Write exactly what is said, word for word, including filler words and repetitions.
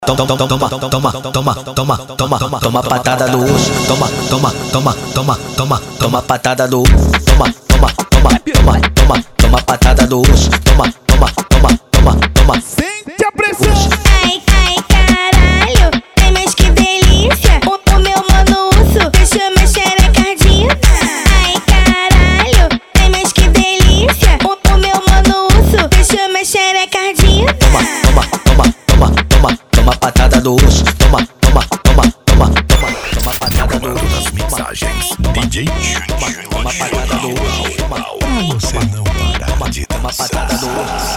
Toma, toma, toma, toma, toma, toma, toma, toma, toma patada no osso. Toma, toma, toma, toma, toma, toma patada no osso. Toma, toma, toma, toma, toma, toma patada no osso. Toma, toma, toma, toma, toma. Sente a pressão. Ai, ai, caralho, ai, mas que delícia. O, o meu mano urso deixou minha xereca ardida. Ai, caralho, ai, mas que delícia. O, o meu mano urso deixou minha xereca ardida. Toma, toma, toma, toma, toma, toma patada no osso. Toma, toma, toma, toma, toma, toma patada no osso. Nas mixagens, D J Júnior. Toma patada no osso. Pra você não parar de Toma patada no dançar. osso.